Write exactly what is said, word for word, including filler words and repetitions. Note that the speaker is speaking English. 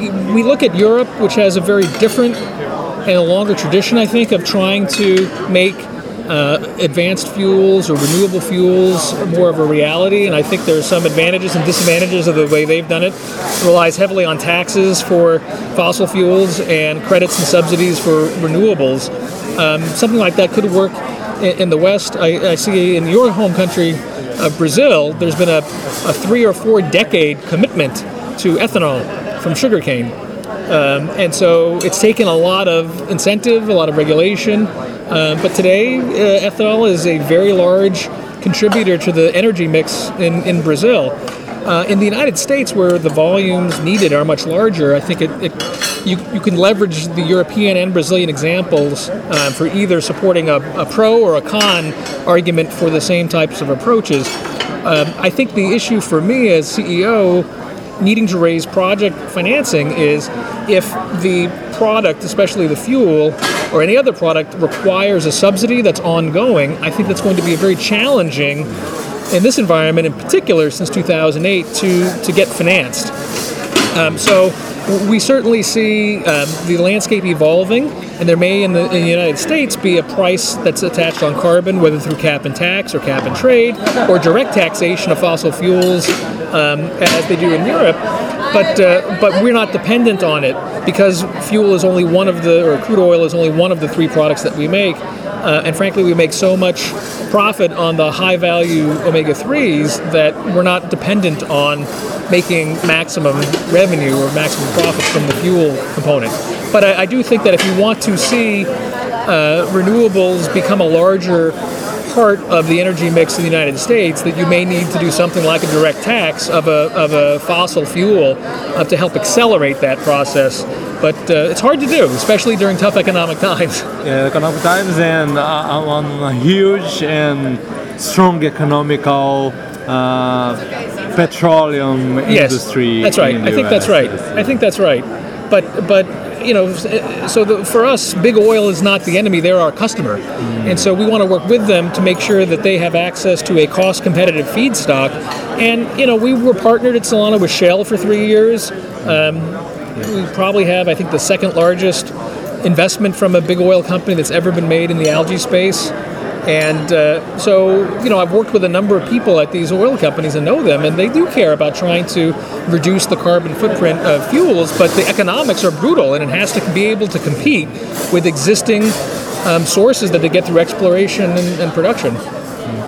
we look at Europe, which has a very different and a longer tradition, I think, of trying to make uh, advanced fuels or renewable fuels more of a reality. And I think there's some advantages and disadvantages of the way they've done it. It relies heavily on taxes for fossil fuels and credits and subsidies for renewables. Um, something like that could work in, in the West. I, I see in your home country of Brazil, there's been a, a three or four decade commitment to ethanol from sugarcane. Um, and so it's taken a lot of incentive, a lot of regulation. Uh, but today, uh, ethanol is a very large contributor to the energy mix in, in Brazil. Uh, in the United States, where the volumes needed are much larger, I think it, it you, you can leverage the European and Brazilian examples uh, for either supporting a, a pro or a con argument for the same types of approaches. Um, I think the issue for me as C E O needing to raise project financing is if the product, especially the fuel or any other product, requires a subsidy that's ongoing. I think that's going to be very challenging in this environment, in particular since two thousand eight, to, to get financed. Um, so we certainly see um, the landscape evolving, and there may in the, in the United States be a price that's attached on carbon, whether through cap and tax or cap and trade, or direct taxation of fossil fuels um, as they do in Europe. But uh, but we're not dependent on it because fuel is only one of the, or crude oil is only one of the three products that we make. Uh, and frankly, we make so much profit on the high-value omega threes that we're not dependent on making maximum revenue or maximum profits from the fuel component. But I, I do think that if you want to see uh, renewables become a larger part of the energy mix in the United States, that you may need to do something like a direct tax of a of a fossil fuel uh, to help accelerate that process. But uh, it's hard to do, especially during tough economic times. Yeah, economic times and uh, on a huge and strong economical uh, petroleum yes, industry. That's right. In I the think U S. that's right. I think that's right. But but you know, so the, for us, big oil is not the enemy; they're our customer, mm. and so we want to work with them to make sure that they have access to a cost-competitive feedstock. And you know, we were partnered at Solana with Shell for three years. Um, we probably have, I think, the second largest investment from a big oil company that's ever been made in the algae space. And uh, so, you know, I've worked with a number of people at these oil companies and know them, and they do care about trying to reduce the carbon footprint of fuels, but the economics are brutal, and it has to be able to compete with existing um, sources that they get through exploration and, and production.